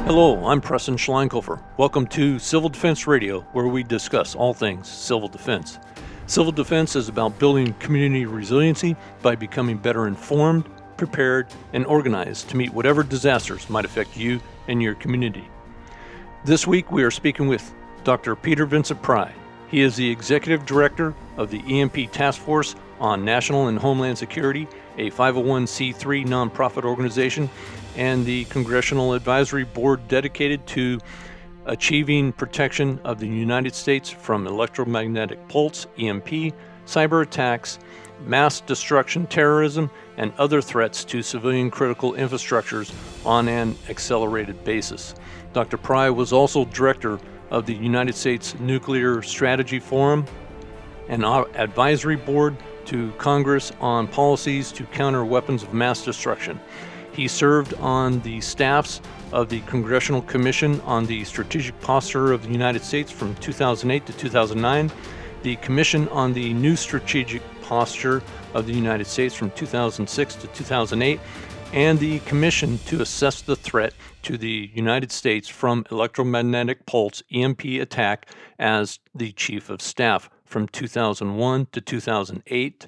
Hello, I'm Preston Schleinkofer. Welcome to Civil Defense Radio, where we discuss all things civil defense. Civil defense is about building community resiliency by becoming better informed, prepared, and organized to meet whatever disasters might affect you and your community. This week we are speaking with Dr. Peter Vincent Pry. He is the Executive Director of the EMP Task Force on National and Homeland Security, a 501c3 nonprofit organization, and the Congressional Advisory Board dedicated to achieving protection of the United States from electromagnetic pulse, EMP, cyber attacks, mass destruction, terrorism, and other threats to civilian critical infrastructures on an accelerated basis. Dr. Pry was also director of the United States Nuclear Strategy Forum, an advisory board to Congress on policies to counter weapons of mass destruction. He served on the staffs of the Congressional Commission on the Strategic Posture of the United States from 2008 to 2009, the Commission on the New Strategic Posture of the United States from 2006 to 2008, and the Commission to Assess the Threat to the United States from Electromagnetic Pulse EMP Attack as the Chief of Staff from 2001 to 2008,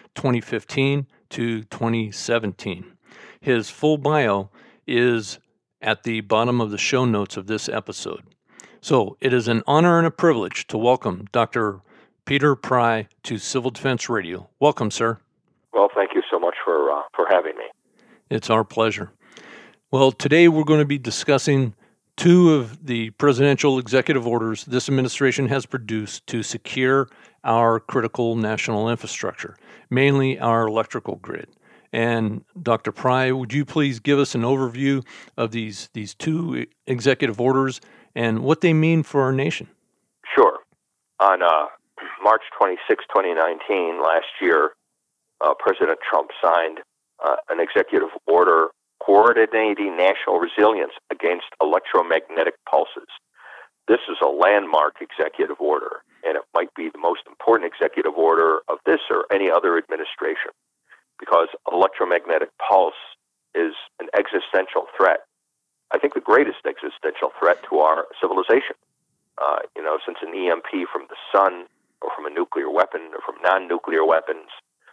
2015 to 2017. His full bio is at the bottom of the show notes of this episode. So it is an honor and a privilege to welcome Dr. Peter Pry to Civil Defense Radio. Welcome, sir. Well, thank you so much for having me. It's our pleasure. Well, today we're going to be discussing two of the presidential executive orders this administration has produced to secure our critical national infrastructure, mainly our electrical grid. And Dr. Pry, would you please give us an overview of these two executive orders and what they mean for our nation? Sure. On March 26, 2019, last year, President Trump signed an executive order coordinating national resilience against electromagnetic pulses. This is a landmark executive order, and it might be the most important executive order of this or any other administration, because electromagnetic pulse is an existential threat. I think the greatest existential threat to our civilization. Since an EMP from the sun or from a nuclear weapon or from non-nuclear weapons,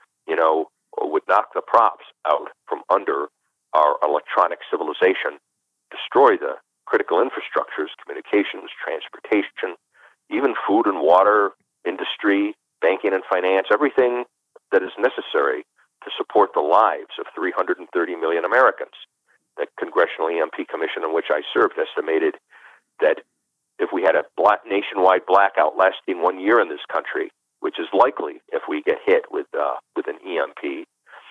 would knock the props out from under our electronic civilization, destroy the critical infrastructures, communications, transportation, even food and water, industry, banking and finance, everything that is necessary to support the lives of 330 million Americans. The Congressional EMP Commission in which I served estimated that if we had a nationwide blackout lasting 1 year in this country, which is likely if we get hit with an EMP,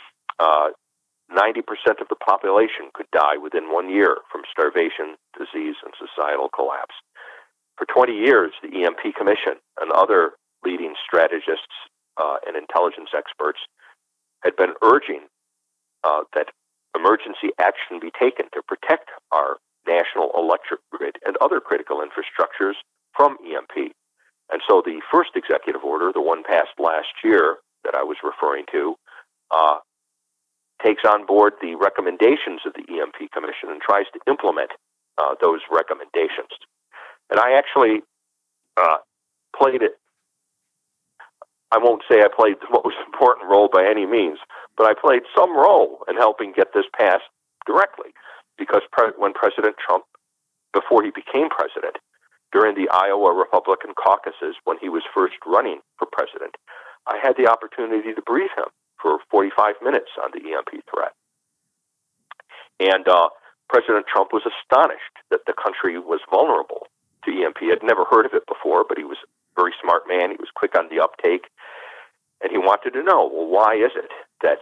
90% of the population could die within 1 year from starvation, disease, and societal collapse. For 20 years, the EMP Commission and other leading strategists and intelligence experts had been urging that emergency action be taken to protect our national electric grid and other critical infrastructures from EMP. And so the first executive order, the one passed last year that I was referring to, takes on board the recommendations of the EMP Commission and tries to implement those recommendations. And I actually played it. I won't say I played the most important role by any means, but I played some role in helping get this passed directly, because when President Trump, before he became president, during the Iowa Republican caucuses, when he was first running for president, I had the opportunity to brief him for 45 minutes on the EMP threat. And President Trump was astonished that the country was vulnerable to EMP. I'd never heard of it before, but he was a very smart man. He was quick on the uptake. And he wanted to know, well, why is it that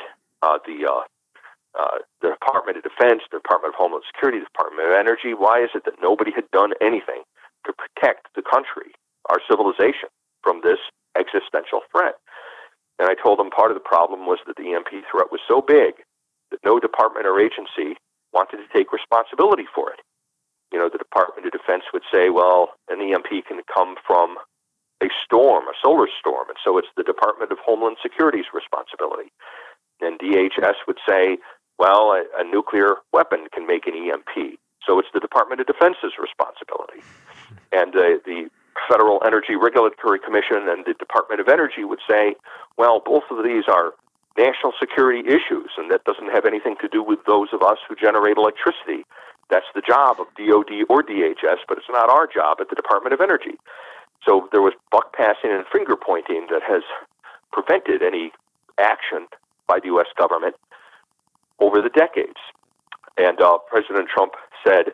the Department of Defense, the Department of Homeland Security, the Department of Energy, why is it that nobody had done anything to protect the country, our civilization, from this existential threat? And I told him part of the problem was that the EMP threat was so big that no department or agency wanted to take responsibility for it. The Department of Defense would say, well, an EMP can come from a storm, a solar storm, and so it's the Department of Homeland Security's responsibility. And DHS would say, well, a nuclear weapon can make an EMP. So it's the Department of Defense's responsibility. And the Federal Energy Regulatory Commission and the Department of Energy would say, well, both of these are national security issues, and that doesn't have anything to do with those of us who generate electricity. That's the job of DOD or DHS, but it's not our job at the Department of Energy. So there was buck passing and finger pointing that has prevented any action by the U.S. government over the decades. And President Trump said,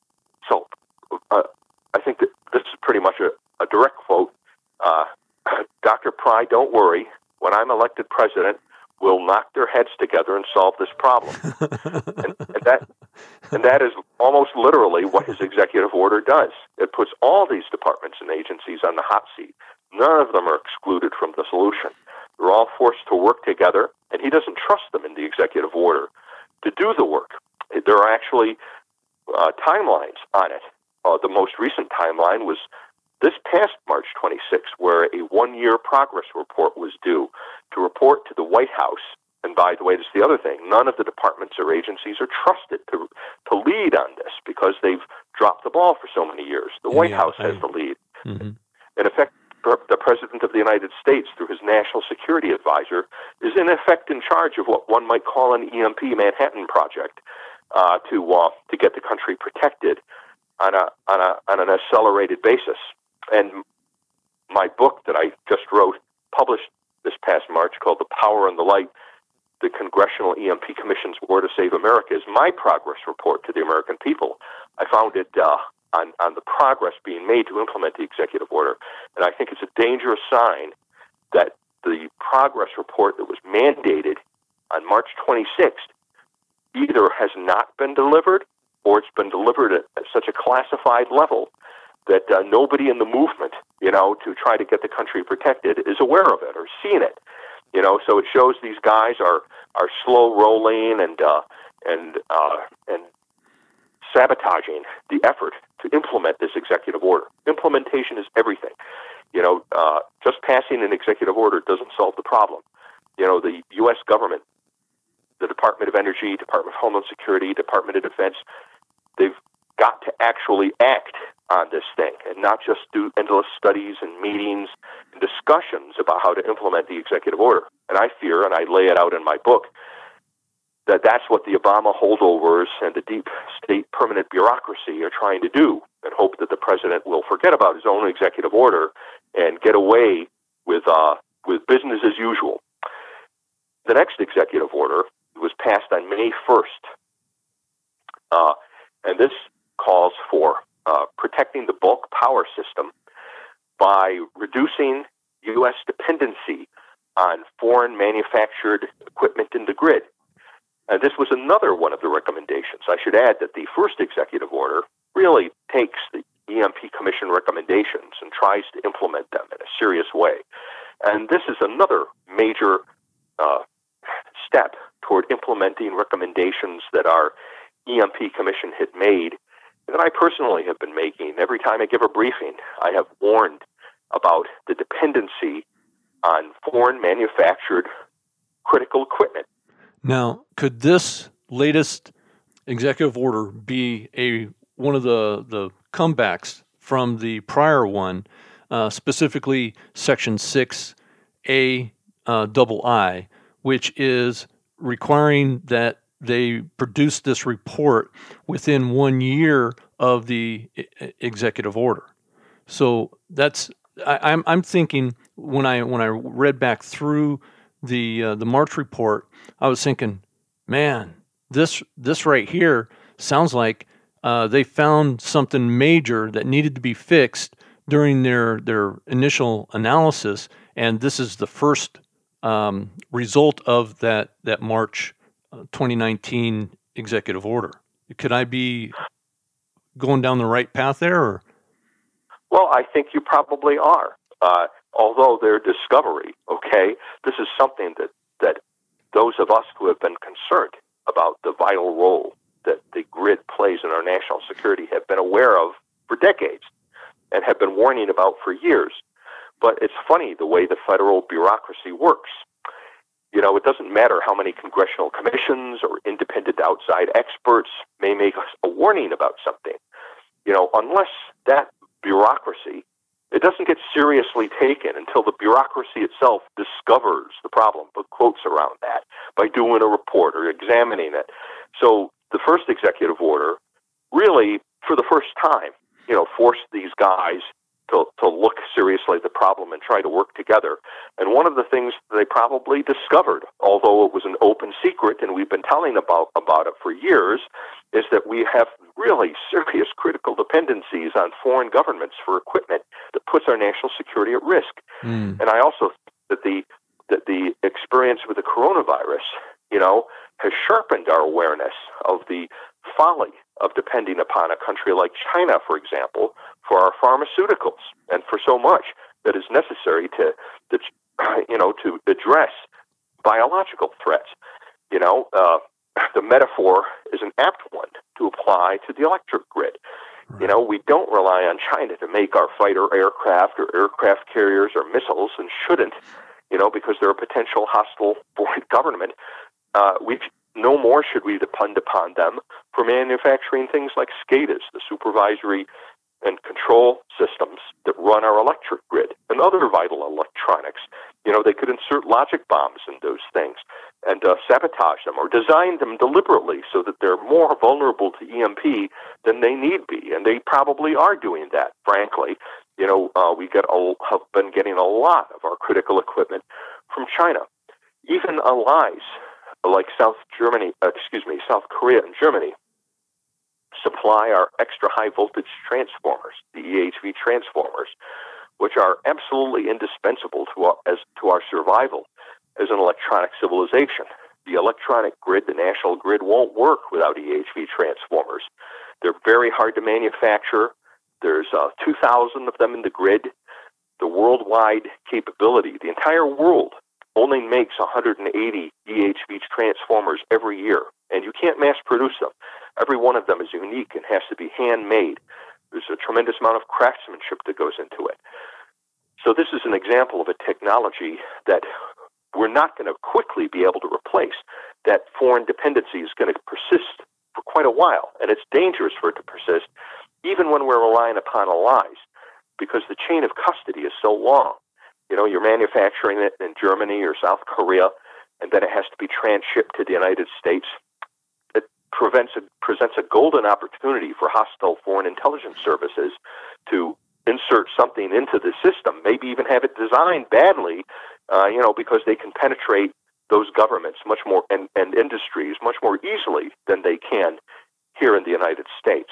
I think that this is pretty much a direct quote, Dr. Pry, don't worry, when I'm elected president, we'll knock their heads together and solve this problem. and that is almost literally what his executive order does. It puts all these departments and agencies on the hot seat. None of them are excluded from the solution. They're all forced to work together, and he doesn't trust them in the executive order to do the work. There are actually timelines on it. The most recent timeline was this past March 26th, where a one-year progress report was due to report to the White House. And by the way, this is the other thing. None of the departments or agencies are trusted to lead on this because they've dropped the ball for so many years. The White House has the lead. Mm-hmm. In effect, the President of the United States, through his National Security Advisor, is in effect in charge of what one might call an EMP Manhattan Project to get the country protected on an accelerated basis. And my book that I just wrote, published this past March, called The Power and the Light, the Congressional EMP Commission's War to Save America, is my progress report to the American people. I found it on the progress being made to implement the executive order. And I think it's a dangerous sign that the progress report that was mandated on March 26th either has not been delivered or it's been delivered at such a classified level that nobody in the movement, to try to get the country protected is aware of it or seen it. So it shows these guys are slow rolling and sabotaging the effort to implement this executive order. Implementation is everything. Just passing an executive order doesn't solve the problem. The U.S. government, the Department of Energy, Department of Homeland Security, Department of Defense, they've got to actually act on this thing and not just do endless studies and meetings and discussions about how to implement the executive order. And I fear, and I lay it out in my book, that that's what the Obama holdovers and the deep state permanent bureaucracy are trying to do, and hope that the president will forget about his own executive order and get away with business as usual. The next executive order was passed on May 1st, and this calls for protecting the bulk power system by reducing U.S. dependency on foreign manufactured equipment in the grid. And this was another one of the recommendations. I should add that the first executive order really takes the EMP Commission recommendations and tries to implement them in a serious way. And this is another major step toward implementing recommendations that our EMP Commission had made, that I personally have been making. Every time I give a briefing, I have warned about the dependency on foreign manufactured critical equipment. Now, could this latest executive order be one of the comebacks from the prior one, specifically Section 6A II, which is requiring that they produce this report within 1 year of the executive order? So I'm thinking when I read back through the March report, I was thinking, man, this right here sounds like they found something major that needed to be fixed during their initial analysis, and this is the first result of that March 2019 executive order. Could I be going down the right path there? Or? Well, I think you probably are. Although their discovery, this is something that those of us who have been concerned about the vital role that the grid plays in our national security have been aware of for decades and have been warning about for years. But it's funny the way the federal bureaucracy works. It doesn't matter how many congressional commissions or independent outside experts may make us a warning about something. Unless that bureaucracy, it doesn't get seriously taken until the bureaucracy itself discovers the problem, put quotes around that, by doing a report or examining it. So the first executive order really, for the first time, forced these guys to look seriously at the problem and try to work together. And one of the things they probably discovered, although it was an open secret and we've been telling about it for years, is that we have really serious critical dependencies on foreign governments for equipment that puts our national security at risk. And I also think that the experience with the coronavirus, has sharpened our awareness of the folly of depending upon a country like China, for example, for our pharmaceuticals and for so much that is necessary to address biological threats. The metaphor is an apt one to apply to the electric grid. Right. We don't rely on China to make our fighter aircraft or aircraft carriers or missiles, and shouldn't, because they're a potential hostile foreign government. No more should we depend upon them for manufacturing things like SCADAs, the supervisory and control systems that run our electric grid, and other vital electronics. They could insert logic bombs in those things and sabotage them or design them deliberately so that they're more vulnerable to EMP than they need be, and they probably are doing that, frankly. We have been getting a lot of our critical equipment from China. Even allies like South Korea and Germany supply our extra high voltage transformers, the EHV transformers, which are absolutely indispensable to our survival as an electronic civilization. The electronic grid, the national grid, won't work without EHV transformers. They're very hard to manufacture. There's 2,000 of them in the grid. The worldwide capability, the entire world, only makes 180 EHV transformers every year, and you can't mass produce them. Every one of them is unique and has to be handmade. There's a tremendous amount of craftsmanship that goes into it. So this is an example of a technology that we're not going to quickly be able to replace. That foreign dependency is going to persist for quite a while, and it's dangerous for it to persist even when we're relying upon allies, because the chain of custody is so long. You're manufacturing it in Germany or South Korea, and then it has to be transshipped to the United States. It presents a golden opportunity for hostile foreign intelligence services to insert something into the system, maybe even have it designed badly, because they can penetrate those governments much more and industries much more easily than they can here in the United States.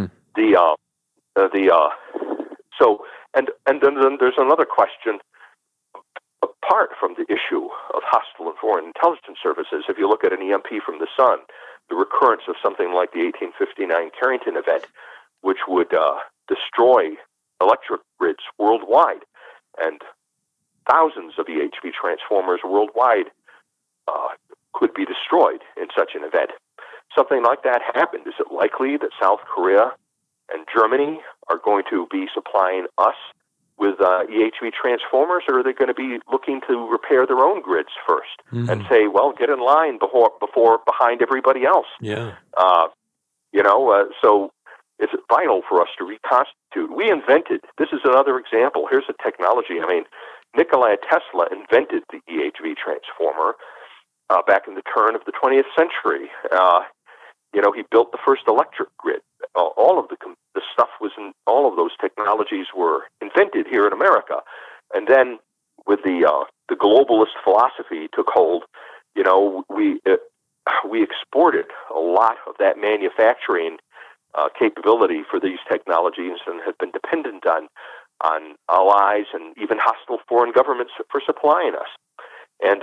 Then there's another question apart from the issue of hostile and foreign intelligence services. If you look at an EMP from the sun, the recurrence of something like the 1859 Carrington event, which would destroy electric grids worldwide, and thousands of EHV transformers worldwide could be destroyed in such an event. Something like that happened. Is it likely that South Korea and Germany are going to be supplying us with EHV transformers, or are they going to be looking to repair their own grids first and say, well, get in line behind everybody else? Yeah. So it's vital for us to reconstitute. We invented, this is another example, here's a technology. Nikola Tesla invented the EHV transformer back in the turn of the 20th century. He built the first electric grid. All of the stuff was in, all of those technologies were invented here in America. And then with the globalist philosophy took hold, we exported a lot of that manufacturing capability for these technologies and have been dependent on allies and even hostile foreign governments for supplying us. And,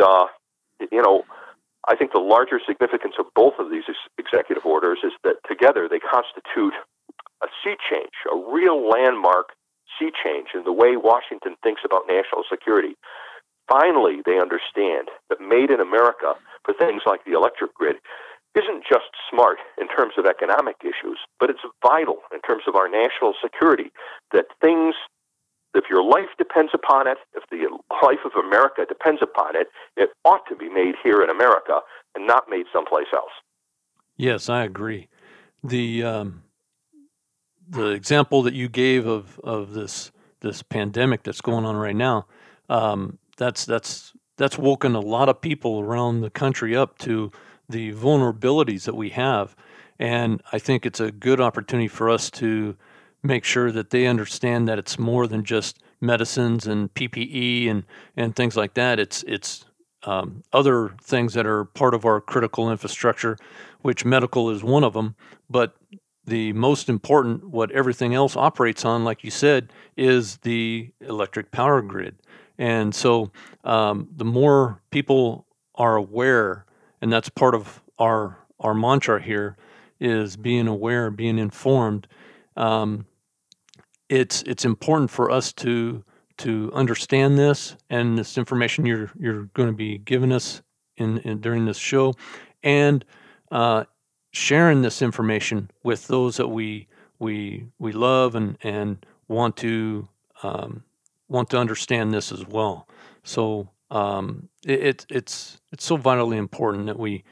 I think the larger significance of both of these executive orders is that together they constitute a sea change, a real landmark sea change in the way Washington thinks about national security. Finally, they understand that made in America for things like the electric grid isn't just smart in terms of economic issues, but it's vital in terms of our national security, that things if your life depends upon it, if the life of America depends upon it, it ought to be made here in America and not made someplace else. Yes, I agree. The example that you gave of this pandemic that's going on right now, that's woken a lot of people around the country up to the vulnerabilities that we have, and I think it's a good opportunity for us to make sure that they understand that it's more than just medicines and PPE and things like that. It's other things that are part of our critical infrastructure, which medical is one of them, but the most important, what everything else operates on, like you said, is the electric power grid. And so the more people are aware, and that's part of our mantra here, is being aware, being informed. It's important for us to understand this and this information you're going to be giving us in during this show, and sharing this information with those that we love and want to understand this as well. So it's so vitally important that we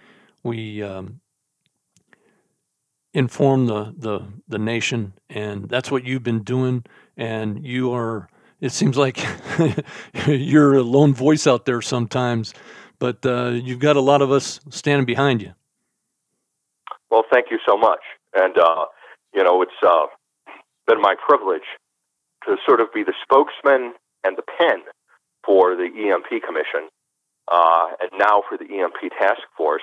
inform the nation, and that's what you've been doing. And you are. It seems like you're a lone voice out there sometimes, but you've got a lot of us standing behind you. Well, thank you so much. And, it's been my privilege to sort of be the spokesman and the pen for the EMP Commission, and now for the EMP Task Force.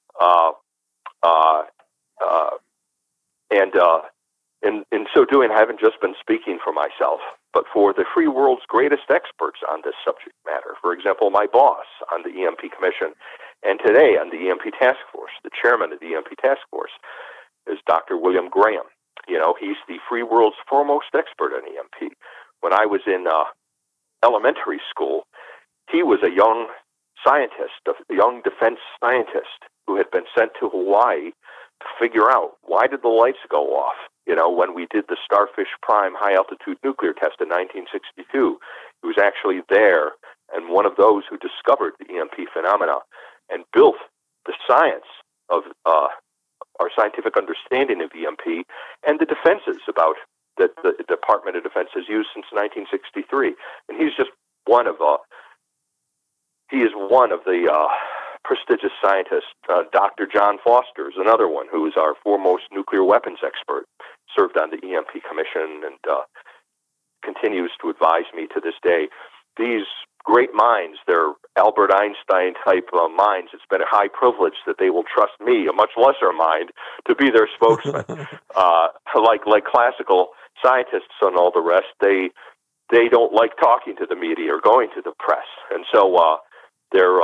In so doing, I haven't just been speaking for myself, but for the free world's greatest experts on this subject matter. For example, my boss on the EMP Commission, and today on the EMP Task Force, the chairman of the EMP Task Force, is Dr. William Graham. He's the free world's foremost expert on EMP. When I was in elementary school, he was a young scientist, a young defense scientist who had been sent to Hawaii to figure out why did the lights go off. When we did the Starfish Prime high-altitude nuclear test in 1962, he was actually there and one of those who discovered the EMP phenomena and built the science of our scientific understanding of EMP and the defenses about that the Department of Defense has used since 1963. And he's just one of the prestigious scientists. Dr. John Foster is another one who is our foremost nuclear weapons expert, served on the EMP Commission and continues to advise me to this day. These great minds, they're Albert Einstein type minds. It's been a high privilege that they will trust me, a much lesser mind, to be their spokesman. Like classical scientists and all the rest, they don't like talking to the media or going to the press, and so they're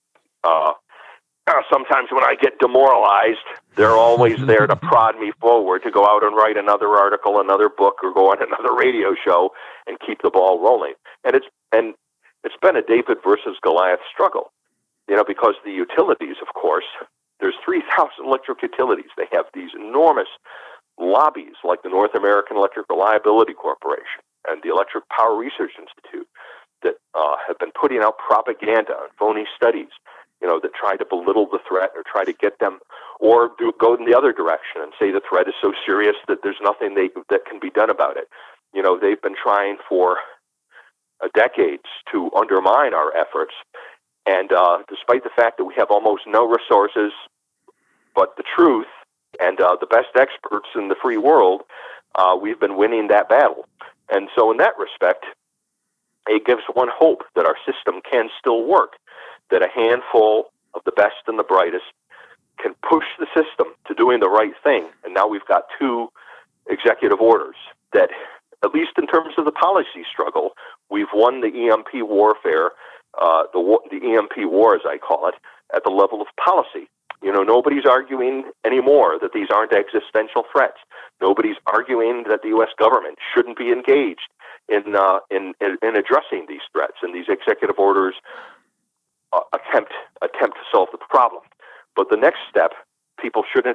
sometimes when I get demoralized, they're always there to prod me forward to go out and write another article, another book, or go on another radio show and keep the ball rolling. And it's been a David versus Goliath struggle, because the utilities, of course, there's 3,000 electric utilities. They have these enormous lobbies like the North American Electric Reliability Corporation and the Electric Power Research Institute that have been putting out propaganda and phony studies, that try to belittle the threat or try to get them, or go in the other direction and say the threat is so serious that there's nothing that can be done about it. They've been trying for decades to undermine our efforts, and despite the fact that we have almost no resources but the truth and the best experts in the free world, we've been winning that battle. And so in that respect, it gives one hope that our system can still work, that a handful of the best and the brightest can push the system to doing the right thing. And now we've got 2 executive orders that, at least in terms of the policy struggle, we've won the EMP warfare, the EMP war, as I call it, at the level of policy. Nobody's arguing anymore that these aren't existential threats. Nobody's arguing that the U.S. government shouldn't be engaged in addressing these threats, and these executive orders attempt to solve the problem. But the next step, people shouldn't.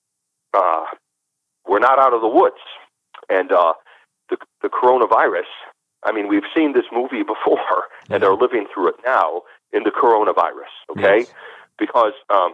We're not out of the woods, and the coronavirus I mean, we've seen this movie before, and they're living through it now in the coronavirus, okay? Yes. Because,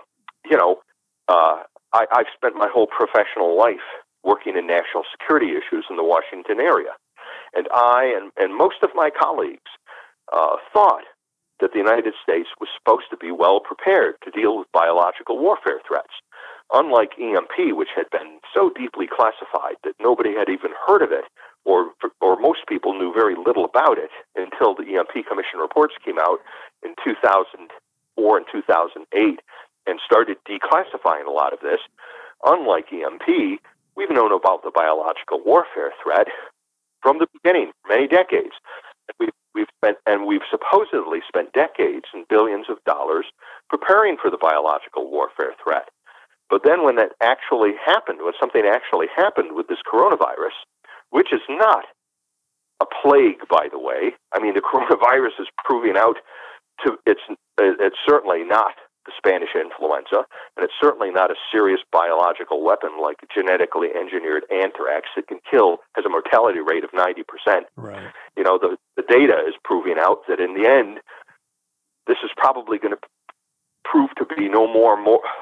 I've spent my whole professional life working in national security issues in the Washington area. And I and most of my colleagues thought that the United States was supposed to be well prepared to deal with biological warfare threats. Unlike EMP, which had been so deeply classified that nobody had even heard of it, or most people knew very little about it until the EMP Commission reports came out in 2004 and 2008 and started declassifying a lot of this. Unlike EMP, we've known about the biological warfare threat from the beginning, many decades. We've supposedly spent decades and billions of dollars preparing for the biological warfare threat. But then when that actually happened, when something actually happened with this coronavirus, which is not a plague, by the way. I mean, the coronavirus is proving out it's certainly not the Spanish influenza, and it's certainly not a serious biological weapon like genetically engineered anthrax that can kill, has a mortality rate of 90%. Right. You know, the data is proving out that in the end, this is probably going to prove to be no more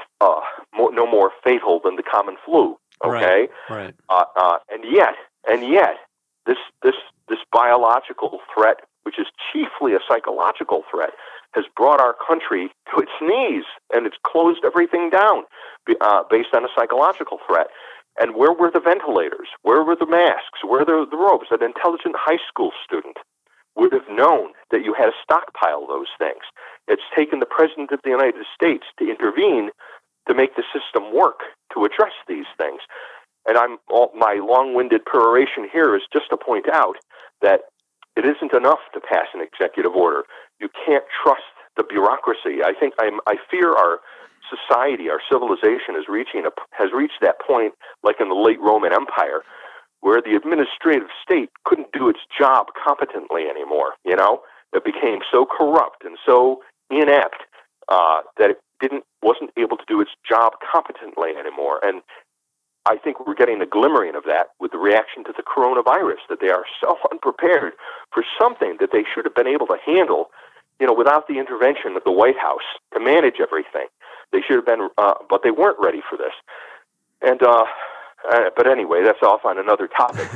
fatal than the common flu. Okay, right. And yet, this biological threat, which is chiefly a psychological threat, has brought our country to its knees, and it's closed everything down based on a psychological threat. And where were the ventilators? Where were the masks? Where were the robes? An intelligent high school student would have known that you had to stockpile those things. It's taken the President of the United States to intervene to make the system work to address these things. And my long-winded peroration here is just to point out that it isn't enough to pass an executive order. You can't trust the bureaucracy. I fear our society, our civilization has reached that point, like in the late Roman Empire, where the administrative state couldn't do its job competently anymore. You know, it became so corrupt and so inept that it wasn't able to do its job competently anymore. And I think we're getting a glimmering of that with the reaction to the coronavirus, that they are so unprepared for something that they should have been able to handle, you know, without the intervention of the White House to manage everything. They should have been, but they weren't ready for this. And but anyway, that's off on another topic.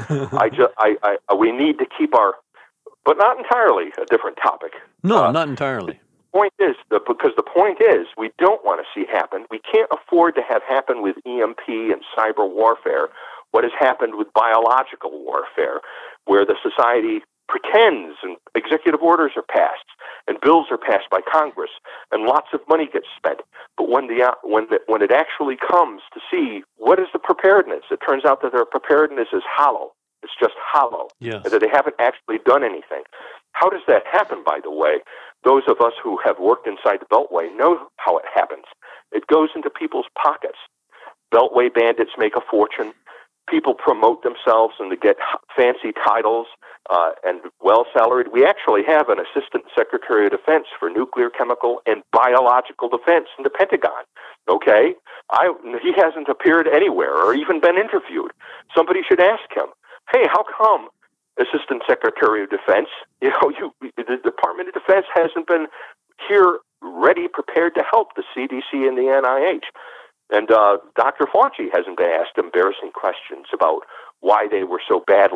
We need to keep but not entirely a different topic. No, not entirely. Because the point is, we don't want to see happen. We can't afford to have happen with EMP and cyber warfare what has happened with biological warfare, where the society pretends and executive orders are passed and bills are passed by Congress and lots of money gets spent. But when it actually comes to see what is the preparedness, it turns out that their preparedness is hollow. It's just hollow. Yes. And that they haven't actually done anything. How does that happen, by the way? Those of us who have worked inside the Beltway know how it happens. It goes into people's pockets. Beltway bandits make a fortune. People promote themselves and they get fancy titles and well-salaried. We actually have an Assistant Secretary of Defense for Nuclear, Chemical, and Biological Defense in the Pentagon. Okay? He hasn't appeared anywhere or even been interviewed. Somebody should ask him, hey, how come Assistant Secretary of Defense, the Department of Defense hasn't been here ready, prepared to help the CDC and the NIH? And Dr. Fauci hasn't been asked embarrassing questions about why they were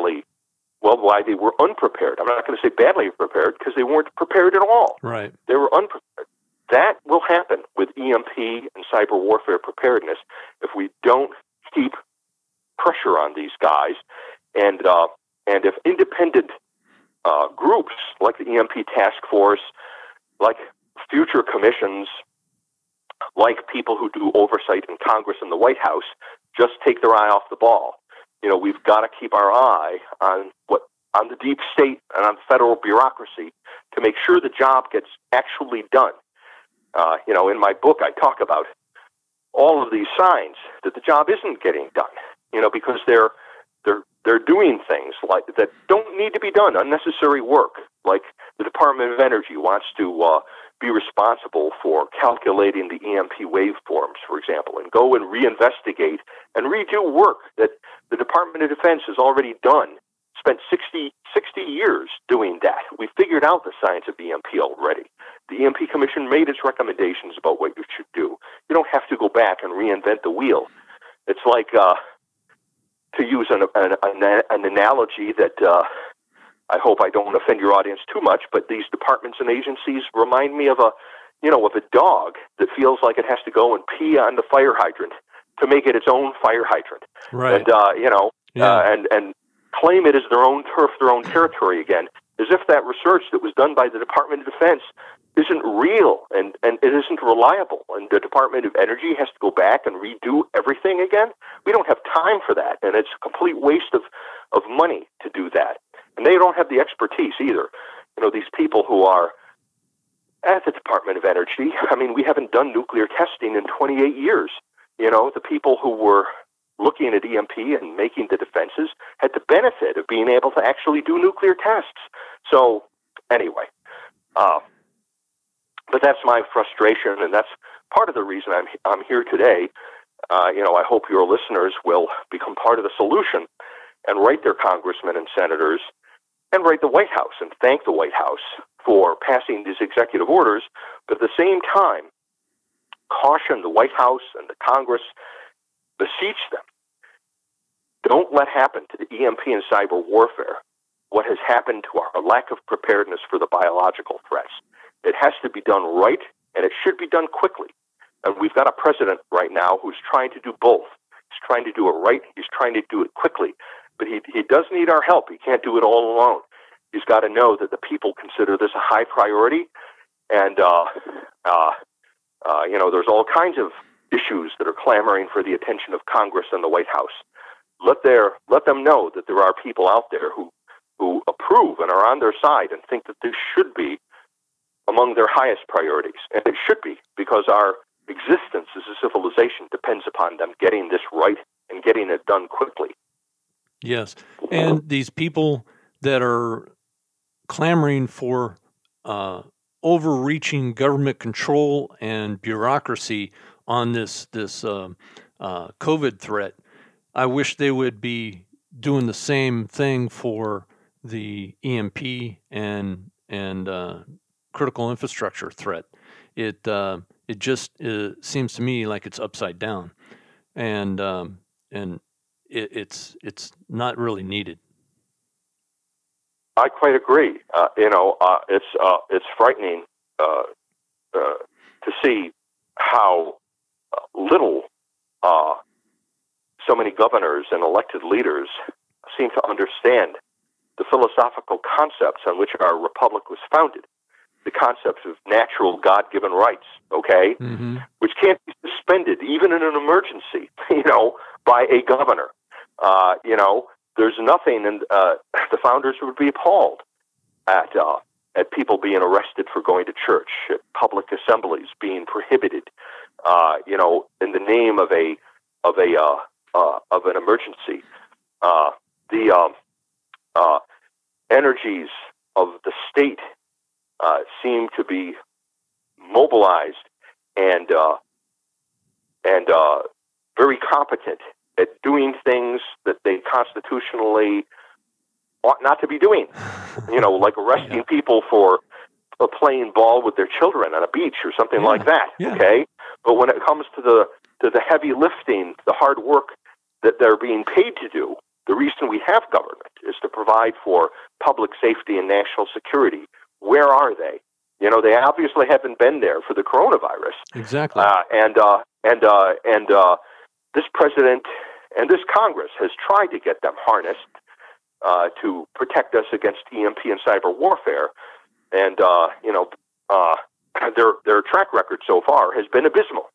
why they were unprepared. I'm not going to say badly prepared because they weren't prepared at all. Right. They were unprepared. That will happen with EMP and cyber warfare preparedness if we don't keep pressure on these guys. And if independent groups like the EMP Task Force, like future commissions, like people who do oversight in Congress and the White House, just take their eye off the ball. You know, we've got to keep our eye on the deep state and on federal bureaucracy to make sure the job gets actually done. In my book, I talk about all of these signs that the job isn't getting done. Because they're doing things like that don't need to be done, unnecessary work, like the Department of Energy wants to be responsible for calculating the EMP waveforms, for example, and go and reinvestigate and redo work that the Department of Defense has already done, spent 60 years doing that. We figured out the science of EMP already. The EMP Commission made its recommendations about what you should do. You don't have to go back and reinvent the wheel. It's like, to use an analogy that I hope I don't offend your audience too much, but these departments and agencies remind me of a dog that feels like it has to go and pee on the fire hydrant to make it its own fire hydrant. Right. And, and claim it as their own turf, their own territory again, as if that research that was done by the Department of Defense isn't real and it isn't reliable, and the Department of Energy has to go back and redo everything again. We don't have time for that, and it's a complete waste of money to do that. And they don't have the expertise either. These people who are at the Department of Energy, I mean, we haven't done nuclear testing in 28 years. The people who were looking at EMP and making the defenses had the benefit of being able to actually do nuclear tests. So, anyway, but that's my frustration, and that's part of the reason I'm here today. I hope your listeners will become part of the solution and write their congressmen and senators and write the White House and thank the White House for passing these executive orders, but at the same time, caution the White House and the Congress, beseech them. Don't let happen to the EMP and cyber warfare what has happened to our lack of preparedness for the biological threats. It has to be done right, and it should be done quickly. And we've got a president right now who's trying to do both. He's trying to do it right. He's trying to do it quickly. But he does need our help. He can't do it all alone. He's got to know that the people consider this a high priority. And, there's all kinds of issues that are clamoring for the attention of Congress and the White House. Let them know that there are people out there who approve and are on their side and think that this should be among their highest priorities. And it should be, because our existence as a civilization depends upon them getting this right and getting it done quickly. Yes. And these people that are clamoring for overreaching government control and bureaucracy on this COVID threat, I wish they would be doing the same thing for the EMP and critical infrastructure threat. It just seems to me like it's upside down, and it's not really needed. I quite agree. It's frightening to see how little so many governors and elected leaders seem to understand the philosophical concepts on which our republic was founded. The concepts of natural God-given rights, okay, which can't be suspended even in an emergency, by a governor. There's nothing, and the founders would be appalled at people being arrested for going to church, at public assemblies being prohibited, in the name of an emergency. The energies of the state seem to be mobilized and very competent at doing things that they constitutionally ought not to be doing. Like arresting people for playing ball with their children on a beach or something like that. Yeah. Okay, but when it comes to the heavy lifting, the hard work that they're being paid to do, the reason we have government is to provide for public safety and national security. Where are they? They obviously haven't been there for the coronavirus. Exactly. And this president and this Congress has tried to get them harnessed to protect us against EMP and cyber warfare. And, their track record so far has been abysmal.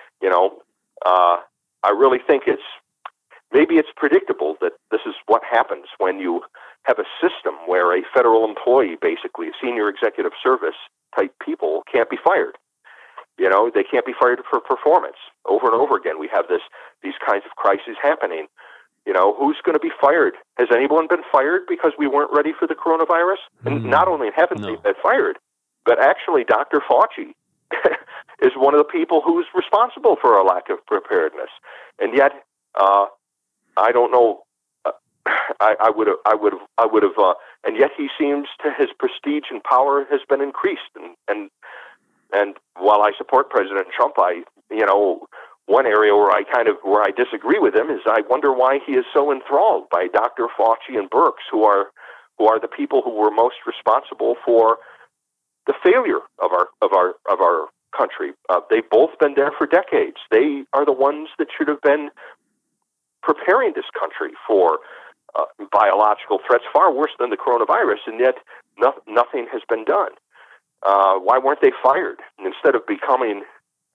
I really think maybe it's predictable that this is what happens when you have a system where a federal employee, basically a senior executive service type people, can't be fired. They can't be fired for performance. Over and over again, we have these kinds of crises happening. Who's going to be fired? Has anyone been fired because we weren't ready for the coronavirus? And not only haven't they been fired, but actually Dr. Fauci is one of the people who's responsible for our lack of preparedness. And yet, I don't know I would have, and yet he seems to, his prestige and power has been increased. And while I support President Trump, one area where I disagree with him is I wonder why he is so enthralled by Dr. Fauci and Birx, who are the people who were most responsible for the failure of our country. They've both been there for decades. They are the ones that should have been preparing this country for biological threats far worse than the coronavirus, and yet nothing has been done. Why weren't they fired? And instead of becoming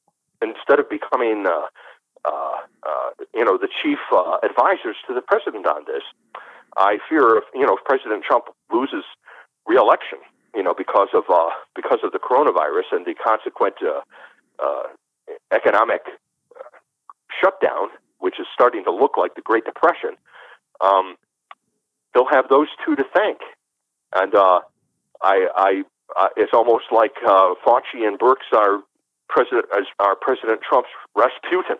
the chief advisors to the president on this, I fear if President Trump loses re-election, because of the coronavirus and the consequent economic shutdown, which is starting to look like the Great Depression, he'll have those two to thank. And it's almost like Fauci and Birx are President Trump's Rasputin.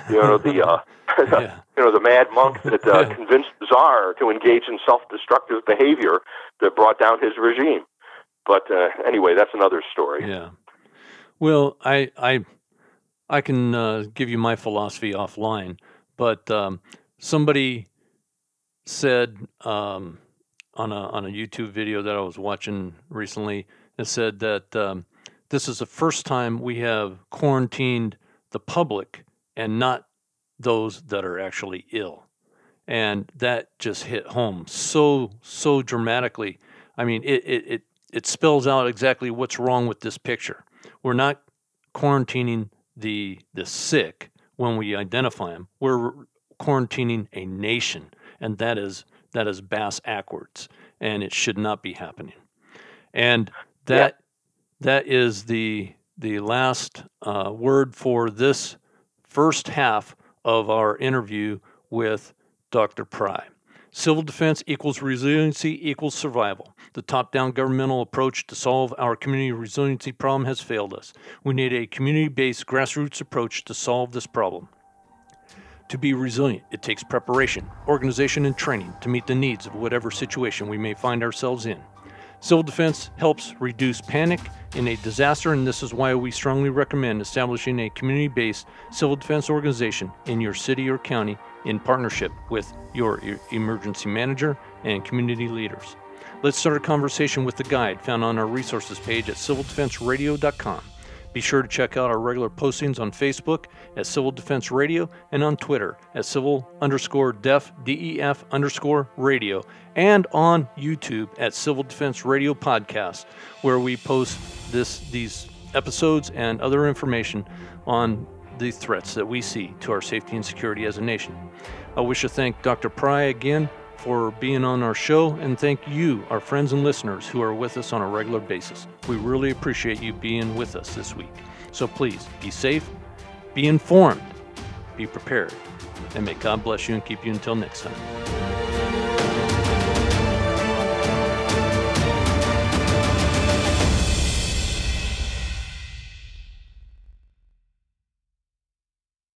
The mad monk that convinced the Tsar to engage in self-destructive behavior that brought down his regime. But anyway, that's another story. Yeah. Well, I can give you my philosophy offline, but somebody said on a YouTube video that I was watching recently, it said that this is the first time we have quarantined the public and not those that are actually ill. And that just hit home so dramatically. I mean, it spells out exactly what's wrong with this picture. We're not quarantining the sick when we identify them. We're quarantining a nation, and that is bass-ackwards, and it should not be happening. And that is the last word for this first half of our interview with Dr. Pry. Civil defense equals resiliency equals survival. The top-down governmental approach to solve our community resiliency problem has failed us. We need a community-based grassroots approach to solve this problem. To be resilient, it takes preparation, organization, and training to meet the needs of whatever situation we may find ourselves in. Civil defense helps reduce panic in a disaster, and this is why we strongly recommend establishing a community-based civil defense organization in your city or county in partnership with your emergency manager and community leaders. Let's start a conversation with the guide found on our resources page at civildefenseradio.com. Be sure to check out our regular postings on Facebook at Civil Defense Radio and on Twitter at civil_def_radio and on YouTube at Civil Defense Radio Podcast, where we post these episodes and other information on the threats that we see to our safety and security as a nation. I wish to thank Dr. Pry again for being on our show, and thank you, our friends and listeners who are with us on a regular basis. We really appreciate you being with us this week. So please, be safe, be informed, be prepared, and may God bless you and keep you until next time.